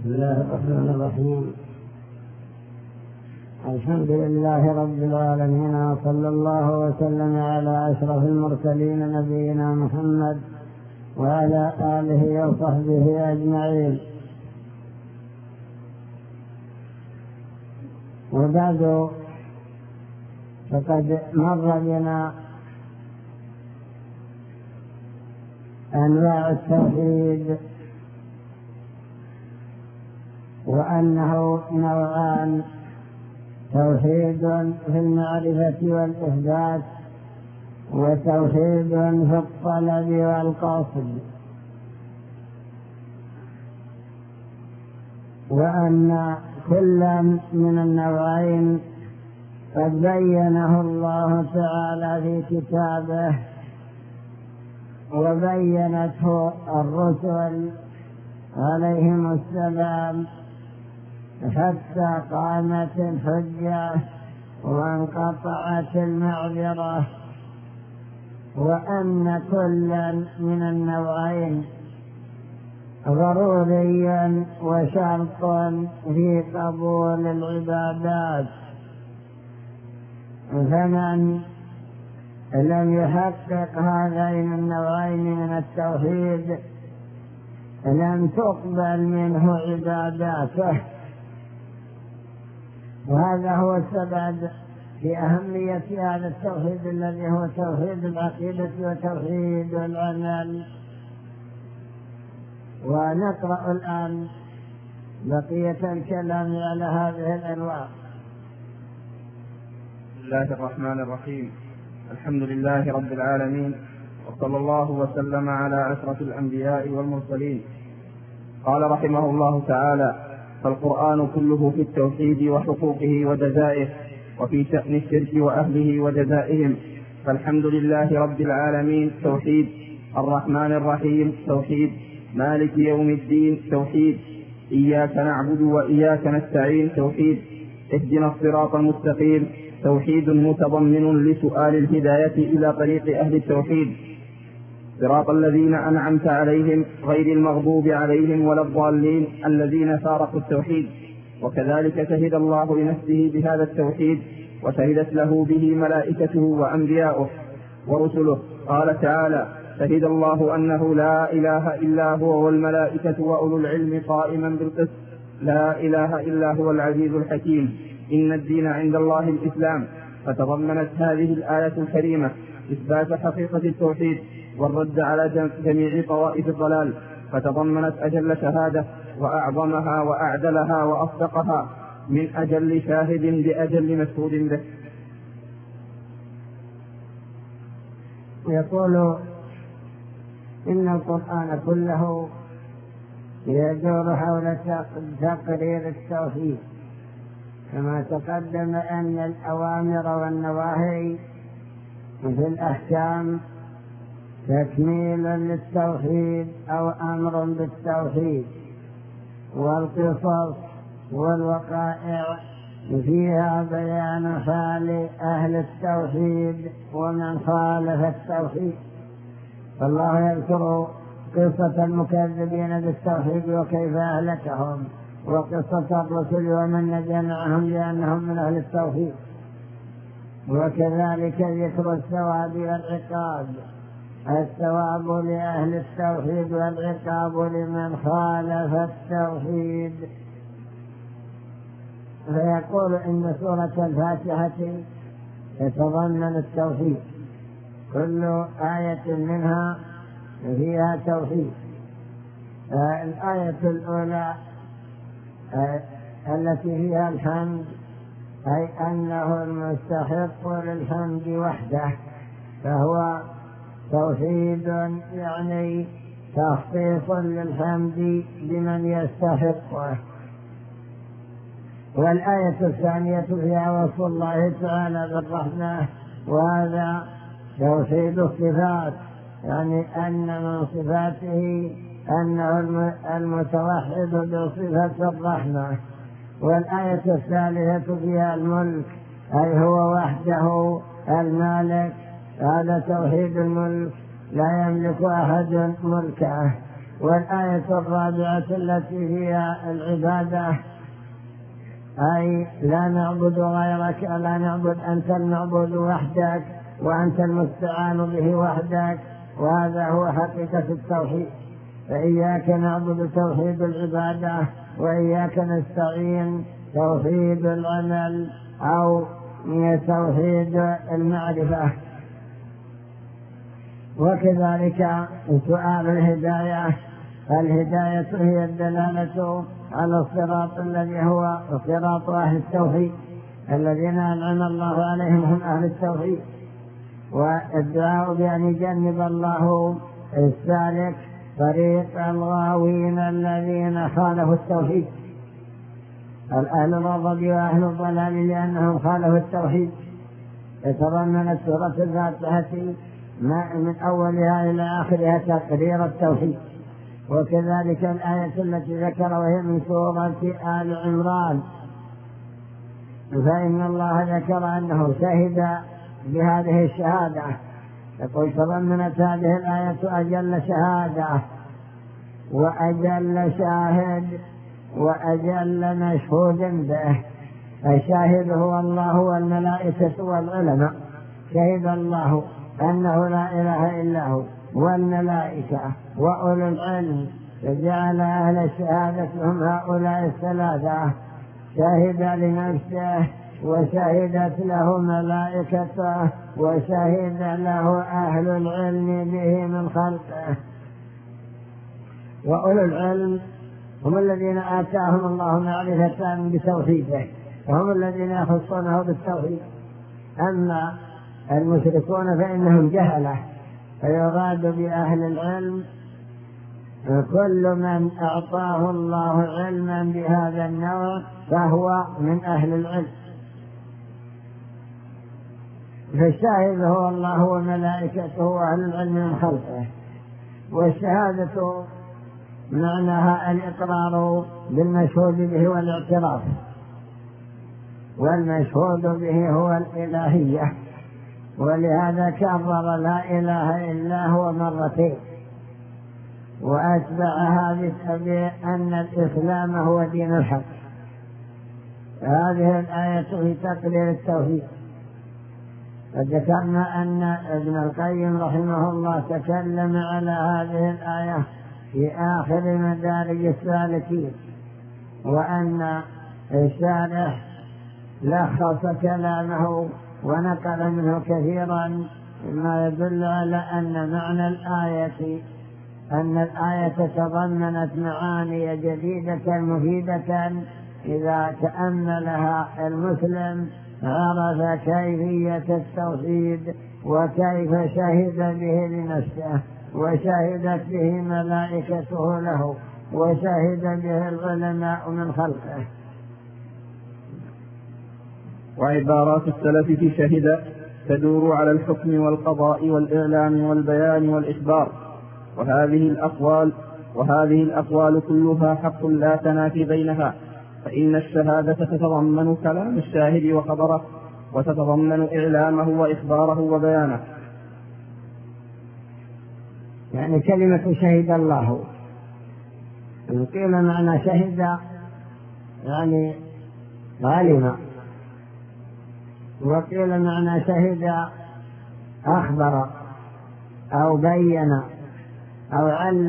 بسم الله الرحمن الرحيم. الحمد لله رب العالمين، وصلى الله وسلم على أشرف المرسلين نبينا محمد وعلى آله وصحبه أجمعين. وبعد، فقد مر بنا أنواع التوحيد، وأنه نوعان: توحيد في المعرفة والإثبات، وتوحيد في الطلب والقصد، وأن كل من النوعين قد بينه الله تعالى في كتابه، وبينته الرسل عليهم السلام، حتى قامت الحجة وانقطعت المعذرة، وأن كل من النوعين ضروري وشرط في قبول العبادات. فمن لم يحقق هذين النوعين من التوحيد لم تقبل منه عباداته، وهذا هو السبب في أهمية هذا التوحيد الذي هو توحيد العقيدة وتوحيد العمل. ونقرأ الآن بقية الكلام على هذه الأنواع. بسم الله الرحمن الرحيم. الحمد لله رب العالمين، وصلى الله وسلم على أشرف الأنبياء والمرسلين. قال رحمه الله تعالى: فالقرآن كله في التوحيد وحقوقه وجزائه، وفي شأن الشرك وأهله وجزائهم. فالحمد لله رب العالمين توحيد، الرحمن الرحيم توحيد، مالك يوم الدين توحيد، إياك نعبد وإياك نستعين توحيد، اهدنا الصراط المستقيم توحيد متضمن لسؤال الهداية إلى طريق أهل التوحيد، صراط الذين أنعمت عليهم غير المغضوب عليهم ولا الضالين الذين فارقوا التوحيد. وكذلك شهد الله لنفسه بهذا التوحيد، وشهدت له به ملائكته وأنبياؤه ورسله. قال تعالى: شهد الله أنه لا إله إلا هو والملائكة وأولو العلم قائما بالقسط، لا إله إلا هو العزيز الحكيم، إن الدين عند الله الإسلام. فتضمنت هذه الآية الكريمة إثبات حقيقة التوحيد والرد على جميع طوائف الضلال، فتضمنت أجل شهادة وأعظمها وأعدلها وأصدقها من أجل شاهد بأجل مشهود به. يقول إن القرآن كله يدور حول تقرير التوحيد، كما تقدم أن الأوامر والنواهي في الأحكام تكميل للتوحيد أو أمر بالتوحيد، والقصص والوقائع فيها بيان حال أهل التوحيد ومن خالف التوحيد. فالله يذكر قصة المكذبين بالتوحيد وكيف أهلكهم، وقصة الرسل ومن نجا معهم لأنهم من أهل التوحيد، وكذلك ذكر الثواب والعقاب، الثواب لأهل التوحيد والعقاب لمن خالف التوحيد. فيقول إن سورة الفاتحة تتضمن التوحيد، كل آية منها فيها توحيد. الآية الأولى التي فيها الحمد، أي أنه المستحق للحمد وحده، فهو توحيد يعني تخصيص للحمد بمن يستحقه. والآية الثانية فيها وصف الله تعالى بالرحمة، وهذا توحيد الصفات، يعني أن من صفاته أنه المتوحد بصفة الرحمة. والآية الثالثة فيها الملك، أي هو وحده المالك، هذا توحيد الملك، لا يملك أحد ملكه. والآية الرابعة التي هي العبادة، أي لا نعبد غيرك، لا نعبد أنت المعبود وحدك وأنت المستعان به وحدك، وهذا هو حقيقة التوحيد. فإياك نعبد توحيد العبادة، وإياك نستعين توحيد العمل أو توحيد المعرفة. وكذلك سؤال الهداية، الهداية هي الدلالة على الصراط الذي هو صراط أهل التوحيد الذين أنعم الله عليهم هم أهل التوحيد، والدعاء بأن يجنب الله السالك طريق الغاوين الذين خالفوا التوحيد، الأهل الرضا وأهل الضلال لأنهم خالفوا التوحيد. يتضمنت سورة الفاتحة من أولها إلى آخرها تقرير التوحيد. وكذلك الآية التي ذكر وهي من سورة آل عمران، فإن الله ذكر أنه شهد بهذه الشهادة، يقول تضمنت هذه الآية أجل شهادة وأجل شاهد وأجل مشهود به. الشاهد هو الله والملائكة والعلماء، شهد الله أنه لا إله إلا هو والملائكة وأولو العلم، فجعل أهل الشهادة هم هؤلاء الثلاثة، شهد لنفسه وشهدت له ملائكته وشهد له أهل العلم به من خلقه. وأولو العلم هم الذين آتاهم الله معرفة بتوحيده، وهم الذين يخصونه بالتوحيد. أما المشركون فإنهم جهلة، فيراد بأهل العلم كل من أعطاه الله علما بهذا النوع فهو من أهل العلم. فالشاهد هو الله وملائكته وأهل العلم من خلقه. والشهادة معناها الإقرار بالمشهود به والاعتراف، والمشهود به هو الإلهية، ولهذا كرر لا إله إلا هو مرتين، وأتبعها بأن الإسلام هو دين الحق. هذه الآية في تقرير التوحيد. فذكرنا أن ابن القيم رحمه الله تكلم على هذه الآية في آخر مدارج السالكين، وأن الشارح لخص كلامه ونقل منه كثيرا، مما يدل على أن معنى الآية تضمنت معاني جديدة مفيدة إذا تأملها المسلم عرف كيفية التوحيد وكيف شهد به لنفسه، وشهدت به ملائكته له، وشهد به العلماء من خلقه. وعبارات السلف في شهد تدور على الحكم والقضاء والإعلام والبيان والإخبار، وهذه الأقوال كلها حق لا تنافي بينها، فإن الشهادة تتضمن كلام الشاهد وخبره، وتتضمن إعلامه وإخباره وبيانه. يعني كلمة شهد الله، قيل معنى شهد يعني علم، وقيل معنى شهد أخبر أو بين أو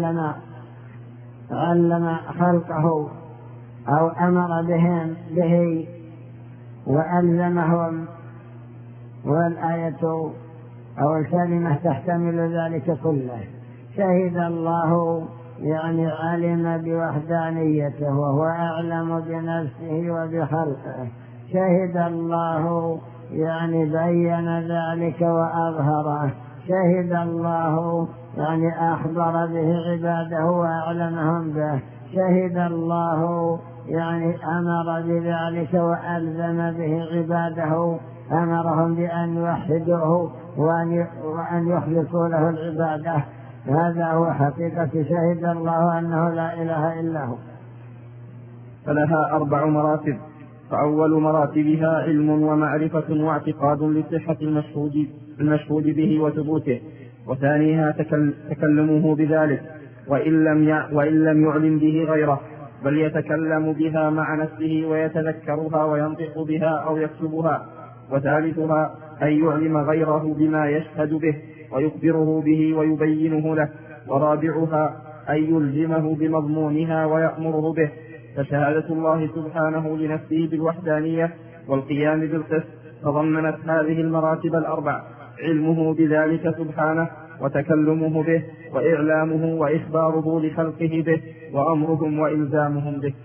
علم خلقه أو أمر بهم به وألزمهم. والآية أو الكلمة تحتمل ذلك كله. شهد الله يعني علم بوحدانيته وهو أعلم بنفسه وبخلقه. شهد الله يعني بين ذلك وأظهره. شهد الله يعني أخبر به عباده وأعلمهم به. شهد الله يعني أمر بذلك وألزم به عباده، أمرهم بأن يوحدوه وأن يخلصوا له العبادة. هذا هو حقيقة شهد الله أنه لا إله إلا هو. فلها 4 مراتب. فأول مراتبها علم ومعرفة واعتقاد لصحة المشهود به وثبوته، وثانيها تكلمه بذلك، وإن لم يعلم به غيره، بل يتكلم بها مع نفسه ويتذكرها وينطق بها أو يكتبها. وثالثها أن يعلم غيره بما يشهد به ويخبره به ويبينه له. ورابعها أن يلزمه بمضمونها ويأمره به. فشهادة الله سبحانه لنفسه بالوحدانية والقيام بالقسط تضمنت هذه المراتب الأربع: علمه بذلك سبحانه، وتكلمه به، وإعلامه وإخباره لخلقه به، وأمرهم وإلزامهم به.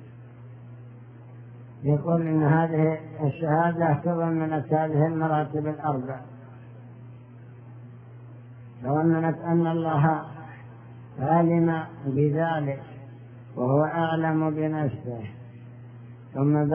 يقول إن هذه الشهادة تضمنت هذه المراتب الأربع. تضمنت أن الله علم بذلك وهو أعلم بنفسه، ثم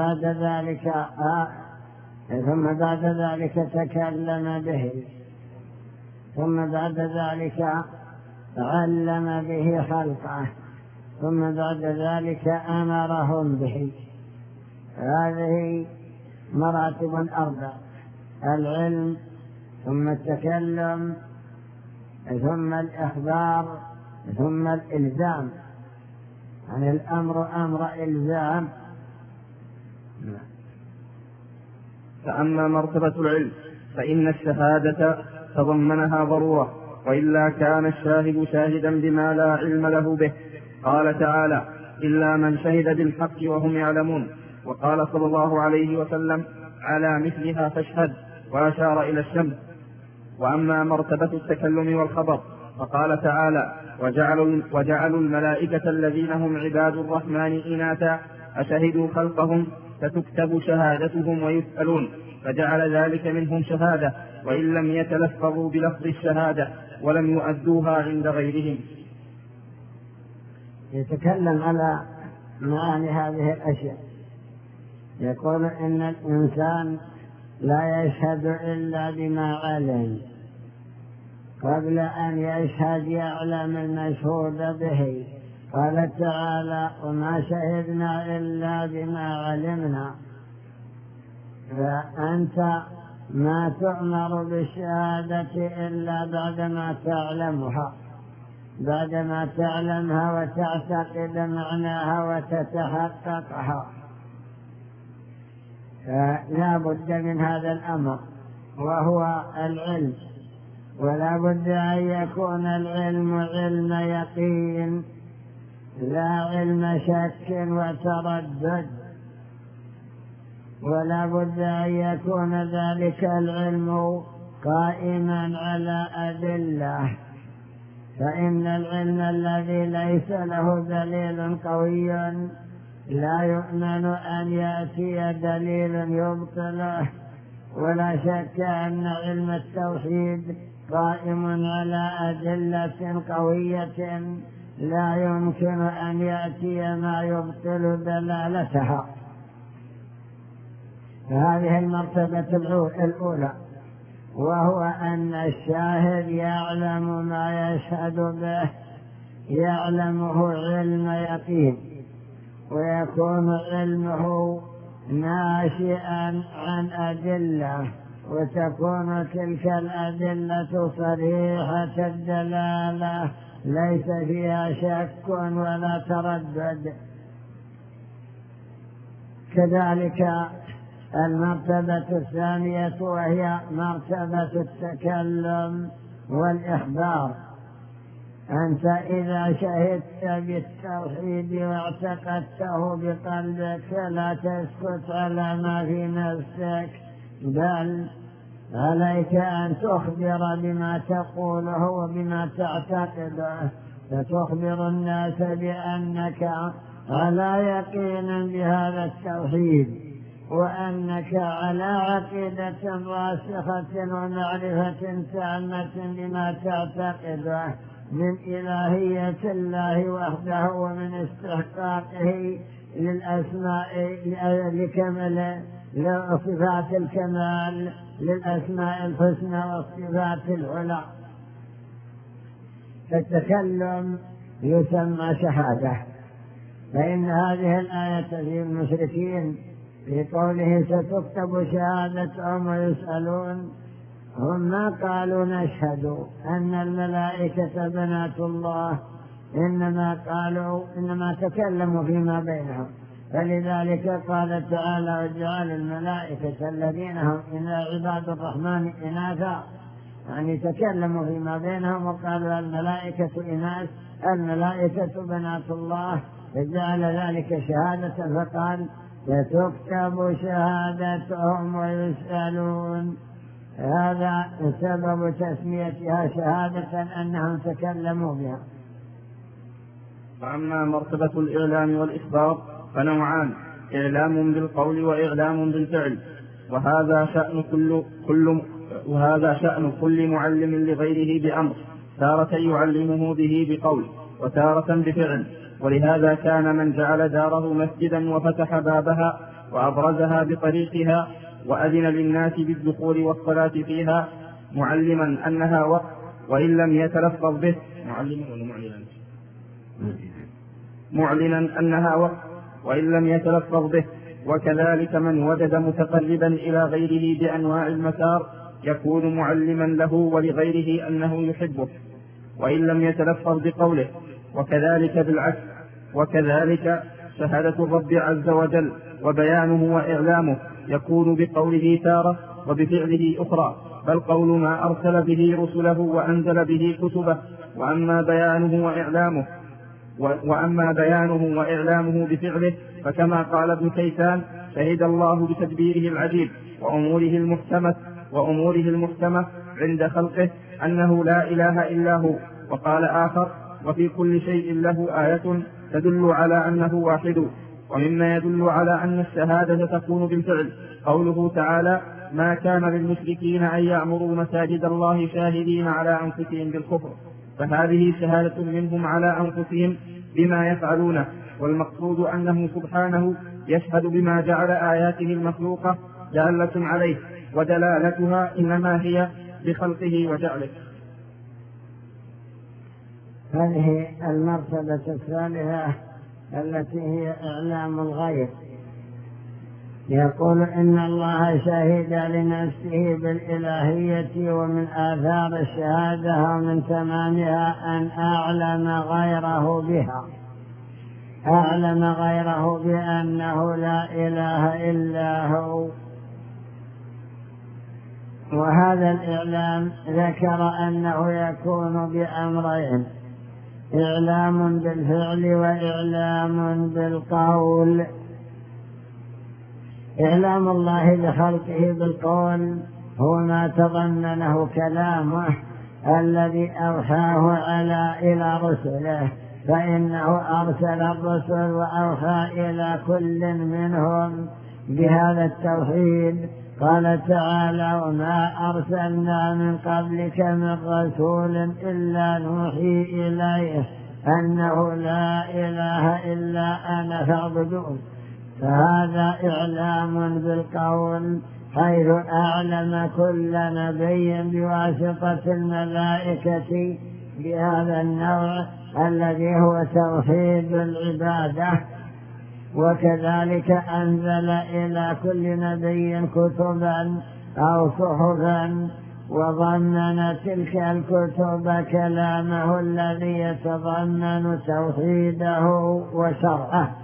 بعد ذلك تكلم به، ثم بعد ذلك علم به خلقه، ثم بعد ذلك أمرهم به. هذه مراتب أربع: العلم، ثم التكلم، ثم الإخبار، ثم الإلزام. يعني الأمر أمر إلزام. فأما مرتبة العلم فإن الشهادة تضمنها ضرورة، وإلا كان الشاهد شاهدا بما لا علم له به. قال تعالى: إلا من شهد بالحق وهم يعلمون. وقال صلى الله عليه وسلم: على مثلها فاشهد، وأشار إلى الشمس. وأما مرتبة التكلم والخبر فقال تعالى: وجعلوا الملائكة الذين هم عباد الرحمن إناثا أشهدوا خلقهم فتكتب شهادتهم ويسألون، فجعل ذلك منهم شهادة، وإن لم يتلفظوا بلفظ الشهادة ولم يؤدوها عند غيرهم. يتكلم على معاني هذه الأشياء. يقول إن الإنسان لا يشهد إلا بما علم، قبل أن يشهد يعلم المشهود به. قال تعالى: وما شهدنا إلا بما علمنا. فأنت ما تؤمر بالشهادة إلا بعدما تعلمها، بعدما تعلمها وتعتقد معناها وتتحققها. فلا بد من هذا الأمر وهو العلم، ولا بد أن يكون العلم علم يقين لا علم شك وتردد، ولا بد أن يكون ذلك العلم قائما على أدلة. فإن العلم الذي ليس له دليل قوي لا يؤمن أن يأتي دليل يبطله. ولا شك أن علم التوحيد قائم على أدلة قوية لا يمكن أن يأتي ما يبطل دلالتها. فهذه المرتبة الأولى، وهو أن الشاهد يعلم ما يشهد به، يعلمه علم يقين، ويكون علمه ناشئا عن أدلة، وتكون تلك الأدلة صريحة الدلالة ليس فيها شك ولا تردد. كذلك المرتبة الثانية وهي مرتبة التكلم والإخبار. أنت إذا شهدت بالتوحيد واعتقدته بقلبك لا تسكت على ما في نفسك، بل عليك أن تخبر بما تقوله وبما تعتقده، فتخبر الناس بأنك على يقين بهذا التوحيد، وأنك على عقيدة راسخة ومعرفة تامة بما تعتقده من إلهية الله وحده، ومن استحقاقه للأسماء لكمل لصفات الكمال للأسماء الحسنى والصفات العلى. فالتكلم يسمى شهادة. فإن هذه الآية في المشركين في قوله ستكتب شهادتهم ويسألون، هم ما قالوا نشهد أن الملائكة بنات الله إنما تكلموا فيما بينهم. فلذلك قال تعالى: وجعل الملائكة الذين هم عباد الرحمن إناثا، يعني تكلموا فيما بينهم وقالوا الملائكة إناث، الملائكة بنات الله، فجعل ذلك شهادة، فقال: ستكتب شهادتهم ويسألون. هذا سبب تسميتها شهادة أنهم تكلموا بها. وأما مرتبة الإعلام والإخبار فنوعان: إعلام بالقول وإعلام بالفعل، وهذا شأن كل معلم لغيره بأمر، تارة يعلمه به بقول وتارة بفعل. ولهذا كان من جعل داره مسجدا وفتح بابها وأبرزها بطريقها وأذن للناس بالدخول والصلاة فيها معلما أنها وقت وإن لم يتلفظ به، معلنا أنها وقت وإن لم يتلفظ به. وكذلك من وجد متقربا إلى غيره بأنواع المسار يكون معلما له ولغيره أنه يحبه وإن لم يتلفظ بقوله، وكذلك بالعكس. وكذلك شهادة الرب عز وجل وبيانه وإعلامه يكون بقوله تارة وبفعله أخرى، بل قول ما أرسل به رسله وأنزل به كتبه. وأما بيانه وإعلامه بفعله فكما قال ابن كيسان: شهد الله بتدبيره العجيب وأموره المحكمة عند خلقه أنه لا إله إلا هو. وقال آخر: وفي كل شيء له آية تدل على أنه واحد. ومما يدل على أن الشهادة تكون بالفعل قوله تعالى: ما كان للمشركين أن يعمروا مساجد الله شاهدين على أنفسهم بالكفر. فهذه شهادة منهم على أنفسهم بما يفعلونه، والمقصود أنه سبحانه يشهد بما جعل آياته المخلوقة دالة عليه، ودلالتها إنما هي بخلقه وجعله. هذه المرتبة الثالثة التي هي إعلام الغيب. يقول: إن الله شهد لنفسه بالإلهية، ومن آثار الشهادة ومن تمامها أن أعلم غيره بأنه لا إله إلا هو. وهذا الإعلام ذكر أنه يكون بأمرين: إعلام بالفعل وإعلام بالقول. إعلام الله لخلقه بالقول هو ما تضمنه كلامه الذي أوحاه إلى رسله، فإنه أرسل الرسل وأوحى إلى كل منهم بهذا التوحيد. قال تعالى: وما أرسلنا من قبلك من رسول إلا نوحي إليه أنه لا إله إلا أنا فاعبدون. فهذا إعلام بالقول، حيث أعلم كل نبي بواسطة الملائكة بهذا النوع الذي هو توحيد العبادة. وكذلك أنزل إلى كل نبي كتبا أو صحفا، وضمن تلك الكتب كلامه الذي يتضمن توحيده وشرعه.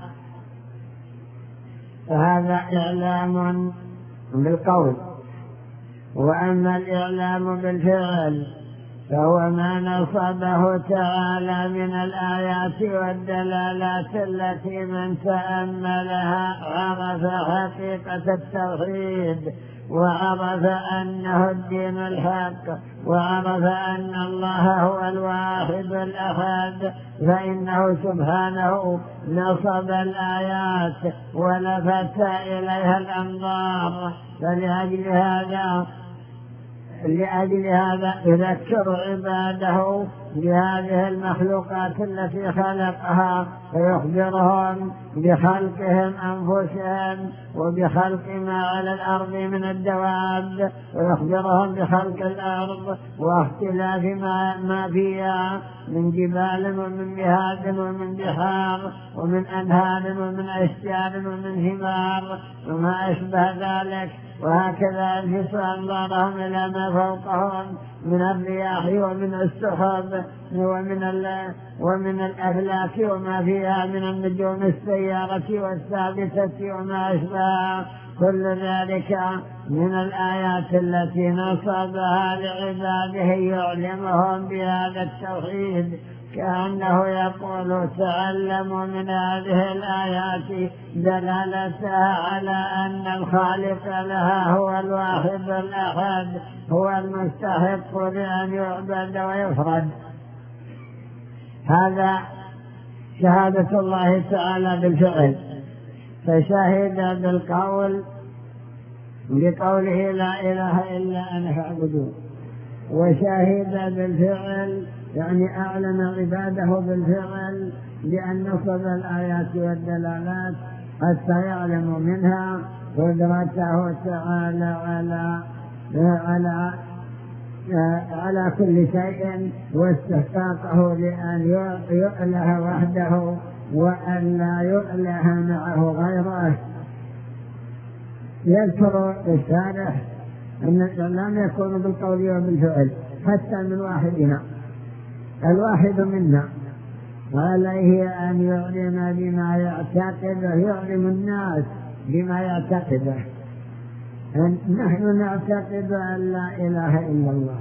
فهذا إعلام بالقول. وأما الإعلام بالفعل فهو ما نصبه تعالى من الآيات والدلالات التي من تأملها عرف حقيقة التوحيد، وعرف أنه الدين الحق، وعرف أن الله هو الواحد الأحد، فإنه سبحانه نصب الآيات ولفت إليها الأنظار. لأجل هذا يذكر عباده بهذه المخلوقات التي خلقها، فيخبرهم بخلقهم أنفسهم وبخلق ما على الأرض من الدواب، ويخبرهم بخلق الأرض واختلاف ما فيها من جبال ومن بهاد ومن بحار ومن أنهار ومن أشجار ومن ثمار وما أشبه ذلك. وهكذا يلفت أنظارهم إلى ما فوقهم من الرياح ومن السحاب ومن الأفلاك وما فيها من النجوم السيارة والثابتة وما أشبهها، كل ذلك من الآيات التي نصبها لعباده يعلمهم بهذا التوحيد، كأنه يقول تعلموا من هذه الآيات دلالتها على أن الخالق لها هو الواحد الأحد، هو المستحق لأن يعبد ويفرد. هذا شهادة الله تعالى بالفعل، فشهد بالقول بقوله لا إله إلا أنا فاعبدون، وشهد بالفعل يعني أعلم عباده بالفعل بأن نصب الآيات والدلالات حتى يعلموا منها قدرته تعالى على كل شيء واستحقاقه لأن يؤله وحده وأن لا يؤله معه غيره. يذكر الشارح أن الإعلام يكون بالقول وبالفعل حتى من واحدنا، الواحد منا وعليه أن يعلم بما يعتقده، يعلم الناس بما يعتقده. نحن نعتقد أن لا إله إلا الله،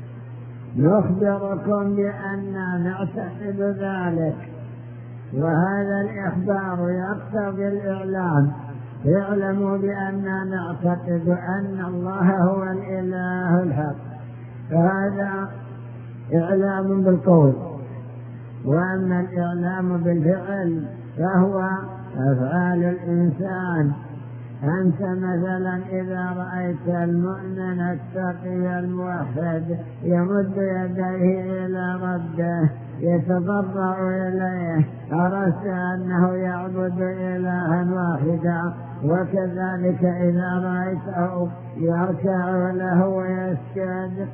نخبركم بأننا نعتقد ذلك، وهذا الإخبار يقتضي الإعلام. اعلموا بأننا نعتقد أن الله هو الإله الحق، فهذا إعلام بالقول. وأما الإعلام بالفعل فهو أفعال الإنسان. أنت مثلا إذا رأيت المؤمن التقي الموحد يمد يديه إلى ربه يتضرع إليه، عرفت أنه يعبد إلها واحدا. وكذلك إذا رأيته يركع له ويسجد،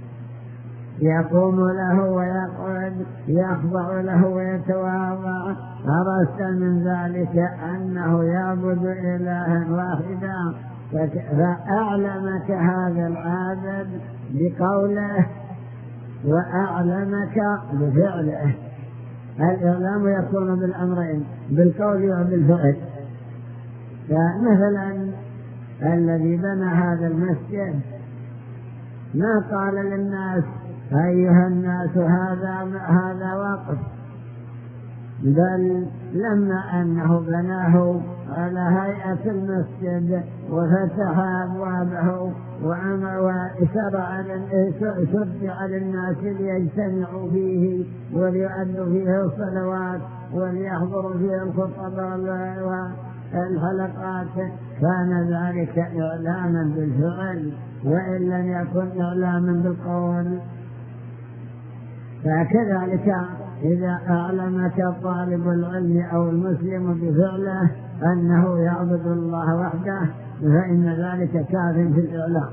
يقوم له ويقعد، يخضع له ويتواضع، عرفت من ذلك أنه يعبد إلها واحدا. فأعلمك هذا العابد بقوله وأعلمك بفعله. الإعلام يكون بالأمرين، بالقول وبالفعل. فمثلا الذي بنى هذا المسجد ما قال للناس أيها الناس هذا وقف، بل لما أنه بناه على هيئة المسجد وفتح أبوابه وشرع للناس ليجتمعوا فيه وليؤدوا فيه الصلوات وليحضروا فيه الخطب والحلقات، كان ذلك إعلاما بالفعل وإن لم يكن إعلاما بالقول. فكذلك إذا أعلمك طالب العلم أو المسلم بفعله أنه يعبد الله وحده فإن ذلك كاف في الإعلام.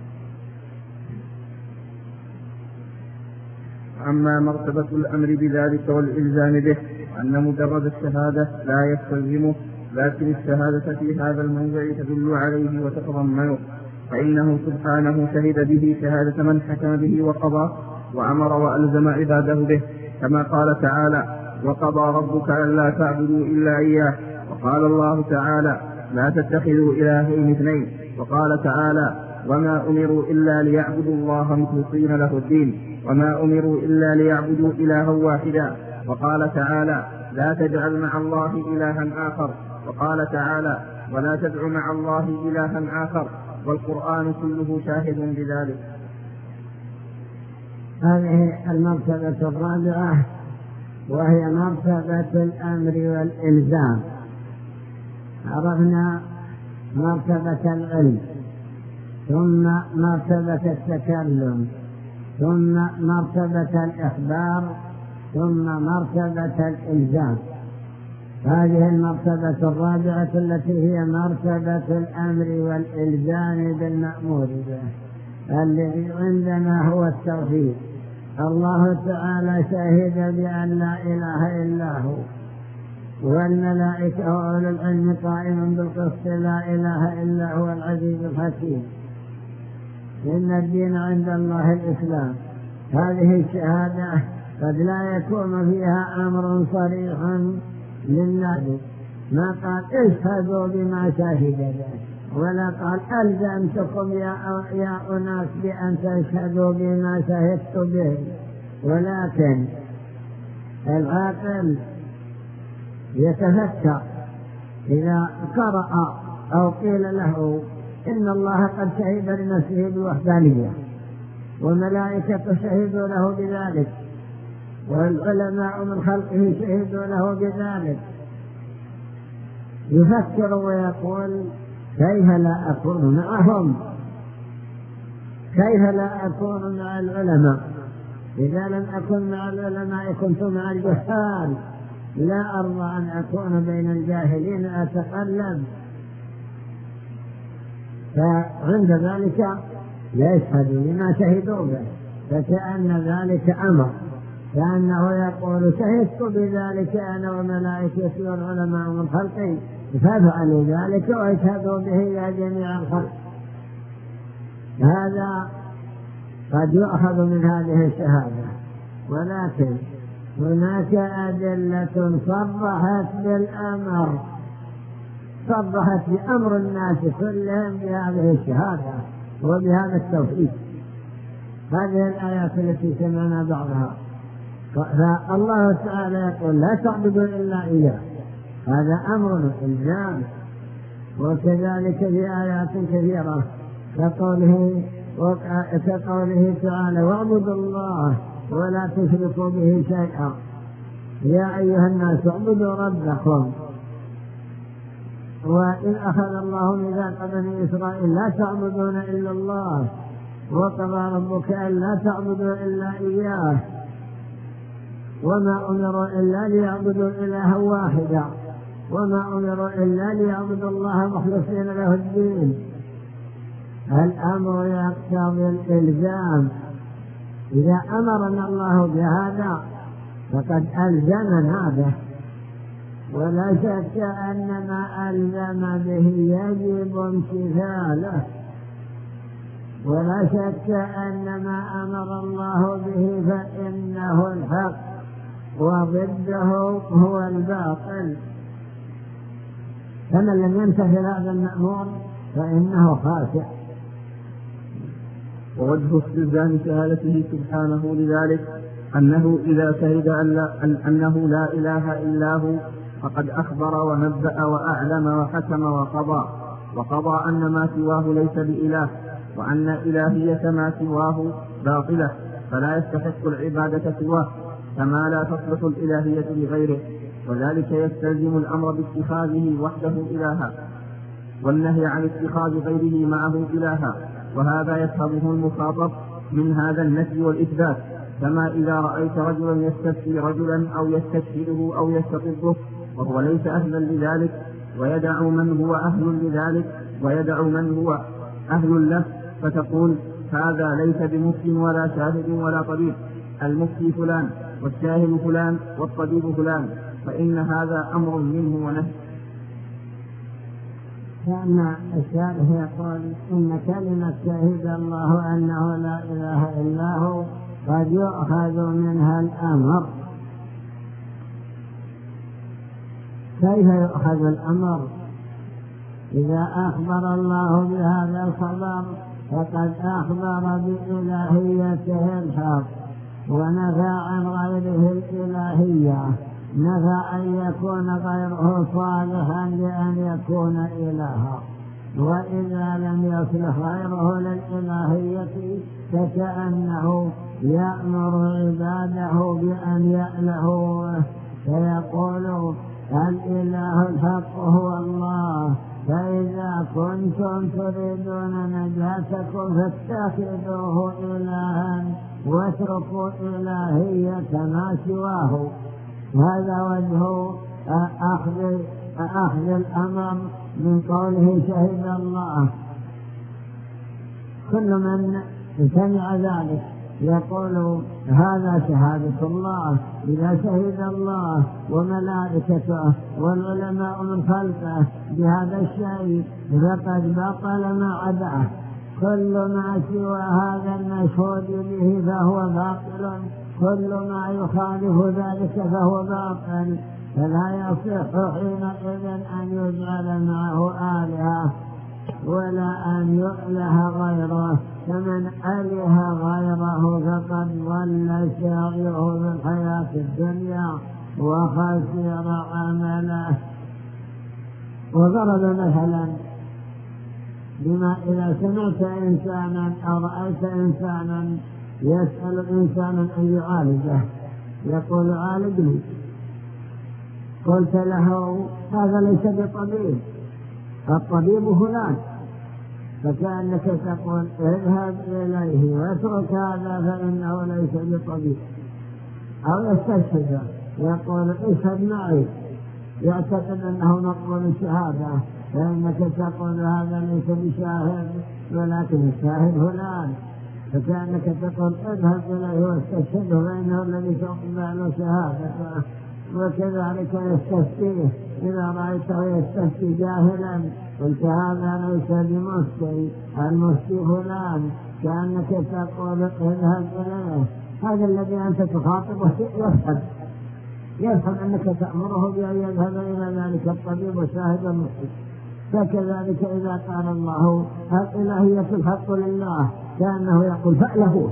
أما مرتبة الأمر بذلك والإلزام به أن مجرد الشهادة لا يستلزمه، لكن الشهادة في هذا الموضع تدل عليه وتتضمنه، فإنه سبحانه شهد به شهادة من حكم به وقضى وأمر وألزم عباده به، كما قال تعالى وقضى ربك ألا تعبدوا إلا إياه. وقال الله تعالى لا تتخذوا إلهين اثنين. وقال تعالى وما أمروا إلا ليعبدوا الله مخلصين له الدين وما أمروا إلا ليعبدوا إلها واحدا. وقال تعالى لا تجعل مع الله إلها آخر. وقال تعالى ولا تدع مع الله إلها آخر. والقرآن كله شاهد بذلك. هذه المرتبة الرابعة وهي مرتبة الأمر والإلزام. عرفنا مرتبة العلم، ثم مرتبة التكلم، ثم مرتبة الإخبار، ثم مرتبة الإلزام. هذه المرتبة الرابعة التي هي مرتبة الأمر والإلزام بالمأمور به، الذي عندنا هو التوحيد. الله تعالى شهد بأن لا إله إلا هو، والملائكة وأولو العلم قائما بالقسط لا إله إلا هو العزيز الحكيم. إن الدين عند الله الإسلام. هذه الشهادة قد لا يكون فيها أمر صريح لله، ما قال اشهدوا بما شهد به، ولا قال ألزمتكم يا أناس بأن تشهدوا بما شهدت به، ولكن العاقل يتفكر إذا قرأ أو قيل له إن الله قد شهد لنفسه بالوحدانية وملائكته شهدوا له بذلك والعلماء من خلقه شهدوا له بذلك، يفكر ويقول كيف لا أكون معهم؟ كيف لا أكون مع العلماء؟ إذا لم أكن مع العلماء كنت مع الجهال، لا أرضى أن أكون بين الجاهلين أتقلب. فعند ذلك يشهد لما شهدوا به، فكأن ذلك أمر، كأنه يقول شهدت بذلك أنا وملائكتي والعلماء من خلقي فافعلوا ذلك واشهدوا به يا جميع الخلق. هذا قد يؤخذ من هذه الشهادة، ولكن هناك أدلة صرحت بالأمر، صرحت بأمر الناس كلهم بهذه الشهادة وبهذا التوحيد. هذه الآيات التي سمعنا بعضها، فالله تعالى يقول لا تعبدوا إلا إياه، هذا أمر إلزام. وكذلك في آيات كثيرة كقوله تعالى واعبدوا الله ولا تشركوا به شيئا، يا أيها الناس اعبدوا ربكم. وإذ أخذ الله ميثاق بني إسرائيل لا تعبدون إلا الله وقضى ربك ألا تعبدوا إلا إياه وما أمروا إلا ليعبدوا إلها واحدا وما أمروا إلا ليعبدوا الله مخلصين له الدين. الأمر يقتضي الإلزام، إذا أمرنا الله بهذا فقد ألزمنا به، ولا شك أن ما ألزم به يجب امتثاله، ولا شك أن ما أمر الله به فإنه الحق وضده هو الباطل. فمن لم يمتثل هذا المأمور فإنه خاسئ. ووجه استلزام شهادته سبحانه لذلك أنه إذا شهد أنه لا إله إلا هو فقد أخبر ونبأ وأعلم وحكم وقضى أن ما سواه ليس بإله، وأن إلهية ما سواه باطلة فلا يستحق العبادة سواه، كما لا تصلح الإلهية لغيره، وذلك يستلزم الأمر باتخاذه وحده إلها والنهي عن اتخاذ غيره معه إلها، وهذا يفهمه المخاطب من هذا النفي والإثبات. كما إذا رأيت رجلا يستفتي رجلا أو يستشهده أو يستقضه وهو ليس أهلا لذلك ويدع من هو أهل لذلك ويدع من هو أهل له، فتقول هذا ليس بمفتي ولا شاهد ولا طبيب، المفتي فلان والشاهد فلان والطبيب فلان، فإن هذا أمر منه ونهي. كان الشارح يقول إن كلمة شهد الله أنه لا إله إلا هو قد يؤخذ منها الأمر. كيف يؤخذ الأمر؟ إذا أخبر الله بهذا الخبر فقد أخبر بإلهيته الحق ونفى عن غيره الإلهية، نفى أن يكون غيره صالحا لأن يكون إلها، وإذا لم يصلح غيره للإلهية فكأنه يأمر عباده بأن يألهوه، فيقول الإله الحق هو الله، فإذا كنتم تريدون نجاتكم فاتخذوه إلها واتركوا إلهية ما سواه. هذا وجه أخذ الأمر من قوله شهد الله. كل من سمع ذلك يقول هذا شهادة الله، إذا شهد الله وملائكته والعلماء من خلقه بهذا الشيء فقد بطل ما عداه، كل ما سوى هذا المشهود به فهو باطل، كل ما يخالف ذلك فهو باطل، فلا يصح حينئذ أن يجعل معه آلهة ولا أن يؤله غيره، فمن أله غيره فقد ضل سعيه في الحياة الدنيا وخسر عمله. وضرب مثلا بما إذا سمعت إنسانا أو رأيت إنسانا يسأل إنسانا أن يعالجه، يقول عالجني، قلت له هذا ليس بطبيب، الطبيب فلان، فكأنك تقول اذهب إليه واترك هذا فإنه ليس بطبيب. أو يستشهد يقول اشهد معي، يعتقد أنه مقبول الشهادة، فإنك تقول هذا ليس بشاهد ولكن الشاهد فلان، فكأنك تقول اذهب إليه واستشهده فإنه الذي تقبل شهادته. وكذلك يستفتيه، إذا رأيته يستفتي جاهلا قلت هذا ليس بمفتي، المفتي فلان، كأنك تقول اذهب إليه. هذا الذي أنت تخاطبه يفهم أنك تأمره بأن يذهب إلى ذلك الطبيب وشاهد المفتي. فكذلك إذا قال الله الإلهية الحق لله، كأنه يقول فألهوه،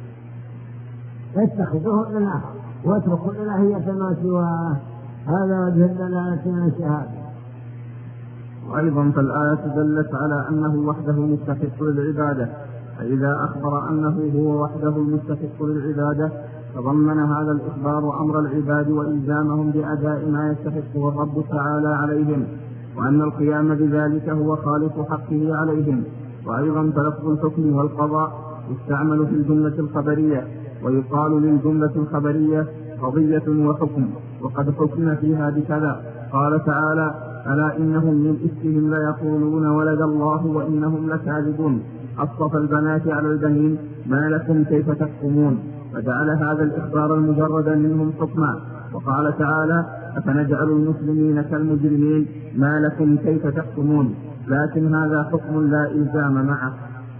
اتخذوه إله واتركوا الإلهية ما سواه. هذا وجه الدلالة من الشهادة. وأيضا فالآية دلت على أنه وحده مستحق للعبادة، فإذا أخبر أنه هو وحده المستحق للعبادة تضمن هذا الإخبار أمر العباد وإلزامهم بأداء ما يستحقه الرب تعالى عليهم، وأن القيام بذلك هو خالص حقه عليهم. وأيضا فلفظ الحكم والقضاء يستعمل في الجملة الخبرية، ويقال للجملة الخبرية قضية وحكم، وقد حكم فيها بكذا. قال تعالى ألا إنهم من إفكهم ليقولون ولد الله وإنهم لكاذبون، أصطفى البنات على البنين ما لكم كيف تحكمون، فجعل هذا الإخبار المجرد منهم حكما. وقال تعالى أفنجعل المسلمين كالمجرمين ما لكم كيف تحكمون، لكن هذا حكم لا إلزام معه.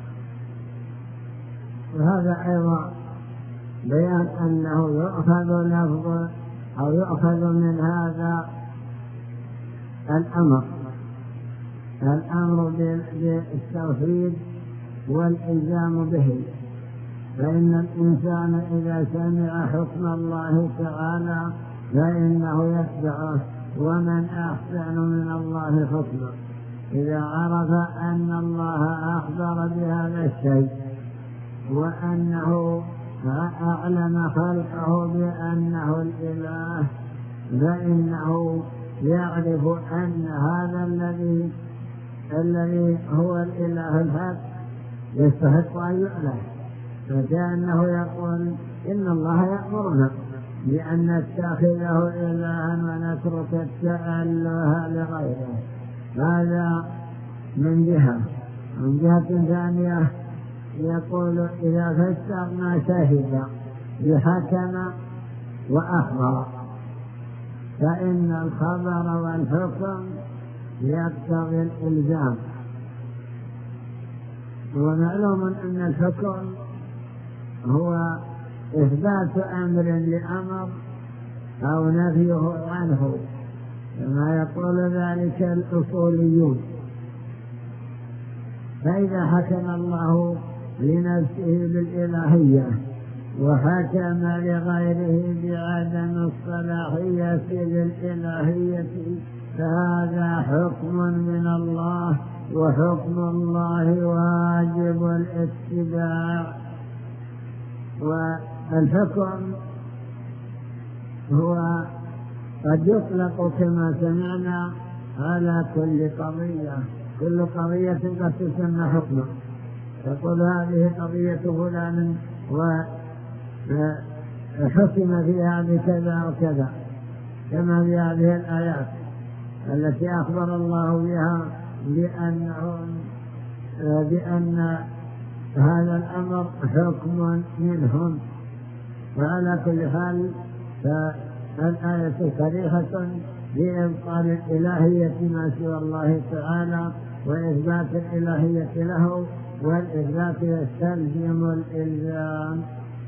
وهذا أيضا بيان أنه يؤخذ لفظ أو يؤخذ من هذا الأمر بالتوحيد والإلزام به، فإن الإنسان إذا سمع حكم الله تعالى فإنه يتبعه، ومن أحسن من الله حكما. إذا عرف أن الله أخبر بهذا الشيء وأنه أعلم خلقه بأنه الإله، فإنه يعرف أن هذا الذي هو الإله الحق يستحق أن يؤله، فكأنه يقول إن الله يأمرنا بأن نتخذه إلها ونترك التأله لغيره. هذا من جهة ثانية يقول إذا فسرنا شهد بحكم وأخبر، فإن الخبر والحكم يقتضي الإلزام، ومعلوم أن الحكم هو إثبات أمر لأمر أو نفيه عنه، كما يقول ذلك الأصوليون. فإذا حكم الله لنفسه بالإلهية وحكم لغيره بعدم الصلاحية للإلهية فهذا حكم من الله، وحكم الله واجب الاتباع. والحكم هو قد يطلق كما سمعنا على كل قضية قد تسمى حكما، تقول هذه قضية فلان وحكم فيها بكذا وكذا، كما في هذه الآيات التي أخبر الله بها بأن هذا الأمر حكم منهم. وعلى كل حال فالآية صريحة بإبطال الإلهية ما سوى الله تعالى، وإثبات الإلهية له، والإثبات يستلزم الإلزام.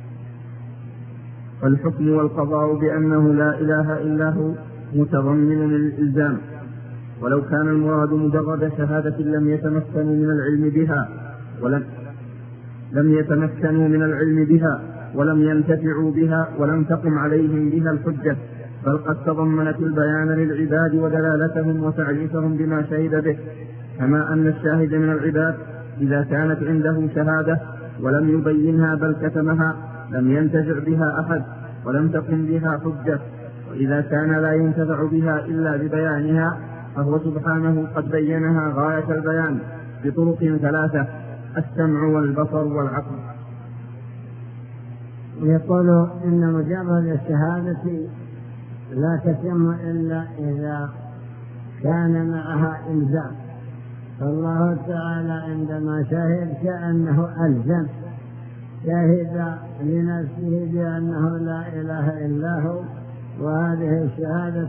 والحكم والقضاء بأنه لا إله إلا هو متضمن للإلزام، ولو كان المراد مجرد شهادة لم يتمكنوا من العلم بها ولم ينتفعوا بها ولم تقم عليهم بها الحجة، بل قد تضمنت البيان للعباد ودلالتهم وتعريفهم بما شهد به، كما أن الشاهد من العباد إذا كانت عنده شهادة ولم يبينها بل كتمها لم ينتفع بها أحد ولم تقم بها حجة، وإذا كان لا ينتفع بها إلا ببيانها فهو سبحانه قد بينها غاية البيان بطرق 3: السمع والبصر والعقل. يقول إن مجرد الشهادة لا تتم إلا إذا كان معها إلزام، فالله تعالى عندما شهد كأنه ألزم، شهد لنفسه بأنه لا إله إلا هو، وهذه الشهادة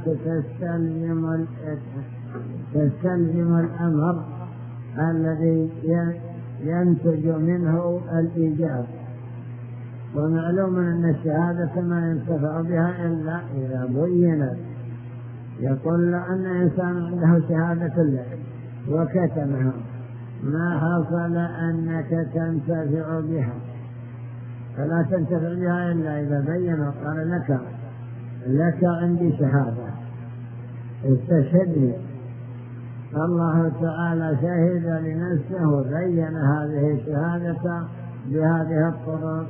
تستلزم الأمر الذي ينتج منه الإيجاب. ومعلوم أن الشهادة ما ينتفع بها إلا إذا بينت. يقول أن إنسان عنده شهادة له وكتمها، ما حصل أنك تنتفع بها، فلا تنتفع بها إلا إذا بين وقال لك عندي شهادة استشهدني. الله تعالى شهد لنفسه وبين هذه الشهادة بهذه الطرق.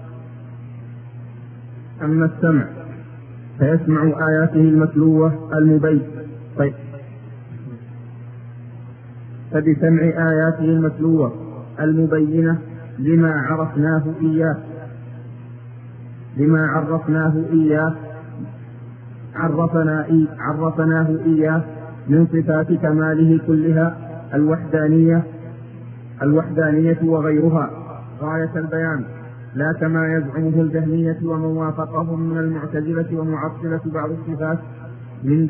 أما السمع فيسمع آياته المتلوة المبين، فبسمع آياته المتلوة المبينة لما عرفناه إياه من صفات كماله كلها الوحدانية وغيرها غاية البيان، لا كما يزعمه الجهمية ومن وافقهم من المعتزلة ومعطلة بعض الصفات من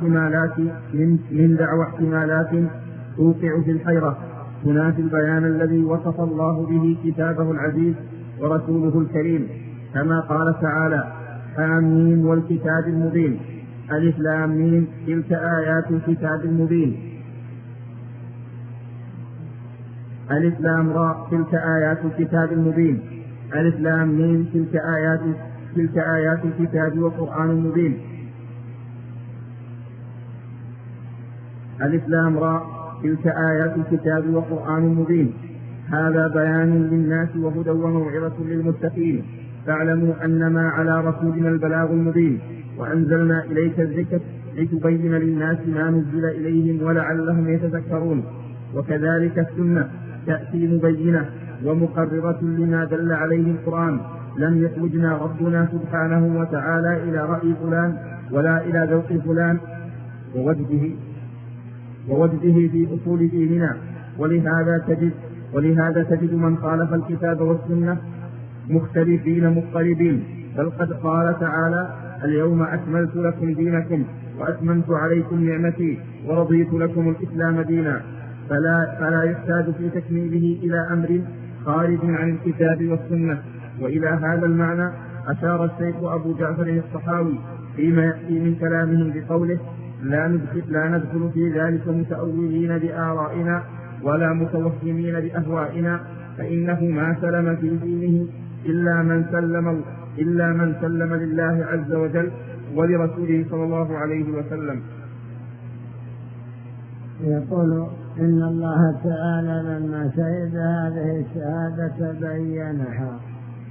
دعوى احتمالات توقع في الحيرة تنافي البيان الذي وصف الله به كتابه العزيز ورسوله الكريم، كما قال تعالى: حاميم والكتاب المبين، ألف لام ميم تلك آيات الكتاب المبين، ألف لام راء تلك آيات الكتاب المبين، ألف لام ميم تلك آيات الكتاب وقرآن مبين، ألف لام راء تلك آيات الكتاب وقرآن مبين، هذا بيان للناس وهدى وموعظة للمتقين، فاعلموا أنما على رسولنا البلاغ المبين، وأنزلنا إليك الذكر لتبين للناس ما نزل إليهم ولعلهم يتذكرون. وكذلك السنة تأتي مبينة ومقررة لما دل عليه القرآن، لم يخرجنا ربنا سبحانه وتعالى إلى رأي فلان ولا إلى ذوق فلان ووجده في أصول ديننا، ولهذا تجد من خالف الكتاب والسنة مختلفين مضطربين، بل قد قال تعالى: اليوم أكملت لكم دينكم وأتممت عليكم نعمتي ورضيت لكم الإسلام دينا، فلا يحتاج في تكميله إلى أمر خارج عن الكتاب والسنة. وإلى هذا المعنى أشار الشيخ أبو جعفر الطحاوي فيما يأتي من كلامه بقوله: لا ندخل في ذلك متأولين بآرائنا ولا متوهمين بأهوائنا، فإنه ما سلم في دينه إلا من سلم لله عز وجل ولرسوله صلى الله عليه وسلم. يقول إن الله تعالى لما شهد هذه الشهادة بينها،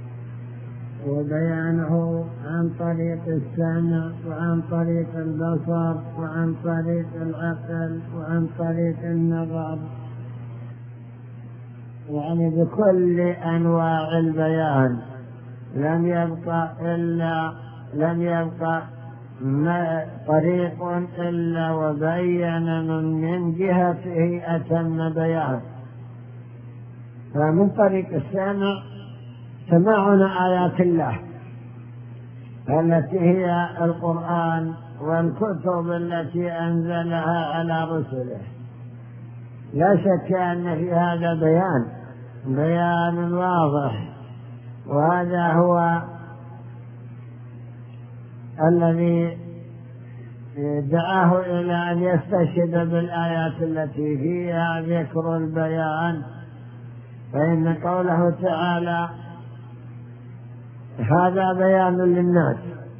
وبيانه عن طريق السمع وعن طريق البصر وعن طريق العقل وعن طريق النظر، يعني بكل أنواع البيان، لم يبقى طريق إلا وبين من جهته أتم بيان. فمن طريق السمع سمعنا آيات الله التي هي القرآن والكتب التي أنزلها على رسله، لا شك أن في هذا بيان واضح، وهذا هو الذي دعاه إلى أن يستشهد بالآيات التي فيها ذكر البيان. فإن قوله تعالى هذا بيان للناس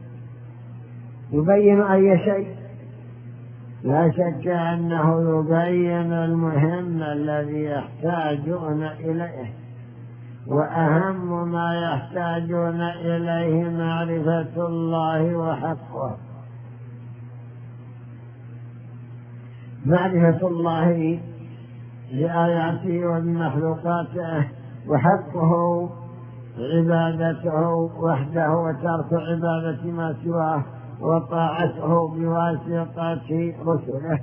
يبين أي شيء، لا شك أنه يبين المهم الذي يحتاجون إليه، وأهم ما يحتاجون إليه معرفة الله وحقه. معرفة الله بآياته وبمخلوقاته، وحقه عبادته وحده وترك عبادة ما سواه، وطاعته بواسطة رسله.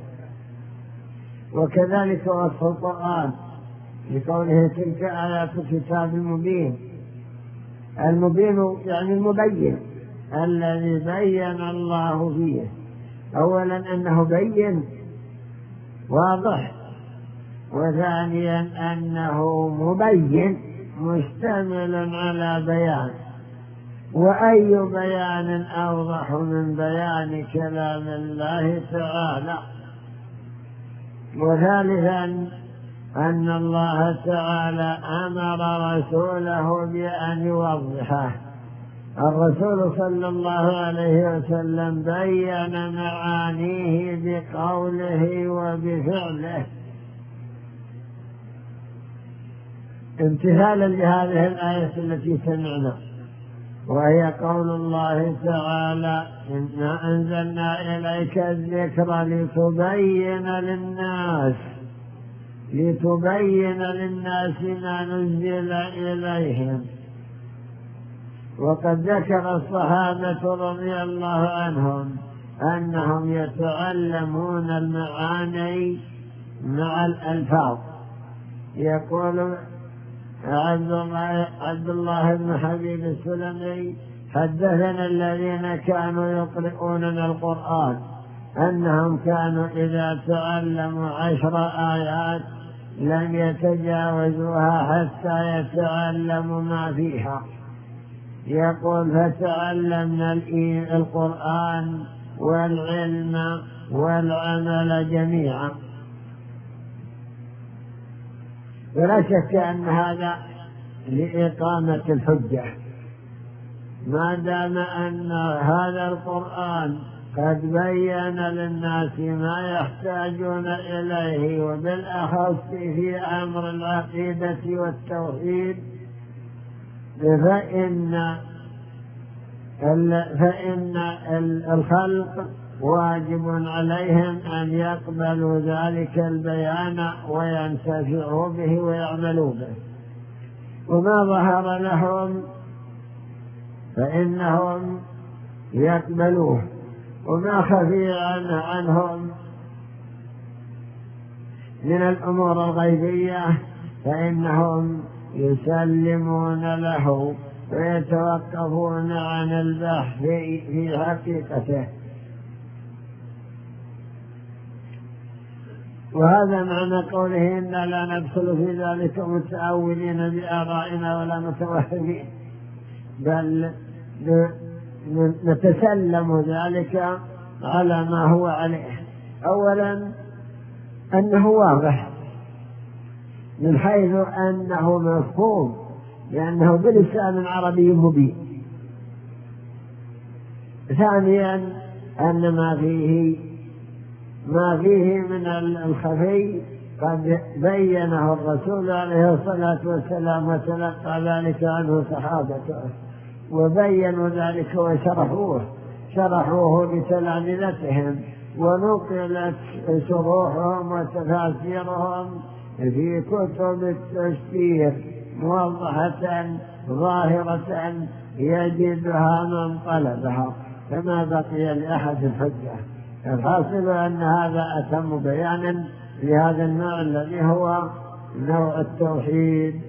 وكذلك وصف القرآن لقوله تلك آيات الكتاب المبين. المبين يعني المبين الذي بين الله فيه، أولا أنه بين واضح، وثانيا أنه مبين مشتمل على بيان، وأي بيان أوضح من بيان كلام الله تعالى. وثالثا أن الله تعالى أمر رسوله بأن يوضحه. الرسول صلى الله عليه وسلم بين معانيه بقوله وبفعله، امتثالا لهذه الآية التي سمعنا، وهي قول الله تعالى إنا أنزلنا إليك الذكر لتبين للناس ما نزل إليهم. وقد ذكر الصحابة رضي الله عنهم أنهم يتعلمون المعاني مع الألفاظ. يقول عبد الله بن حبيب السلمي حدثنا الذين كانوا يقرؤوننا القرآن أنهم كانوا إذا تعلموا 10 آيات لم يتجاوزوها حتى يتعلموا ما فيها. يقول فتعلمنا القرآن والعلم والعمل جميعا. ولا شك أن هذا لإقامة الحجة، ما دام أن هذا القرآن قد بين للناس ما يحتاجون إليه، وبالأخص في أمر العقيدة والتوحيد، فإن الخلق واجب عليهم أن يقبلوا ذلك البيان وينتفعوا به ويعملوا به. وما ظهر لهم فإنهم يقبلوه، وما خفي عنهم من الأمور الغيبية فإنهم يسلمون له ويتوقفون عن البحث في حقيقته. وهذا معنى قوله إنا لا ندخل في ذلك متأولين بآرائنا ولا متوهمين، بل نتسلم ذلك على ما هو عليه. أولا أنه واضح من حيث أنه مفهوم، لأنه بلسان عربي مبين. ثانيا أن ما فيه من الخفي قد بينه الرسول عليه الصلاة والسلام، وتلقى ذلك عنه صحابته وبينوا ذلك وشرحوه لتلامذتهم، ونقلت شروحهم وتفاسيرهم في كتب التفسير موضحة ظاهرة يجدها من طلبها، فما بقي لأحد الحجة. الحاصل أن هذا أتم بيانا لهذا النوع الذي هو نوع التوحيد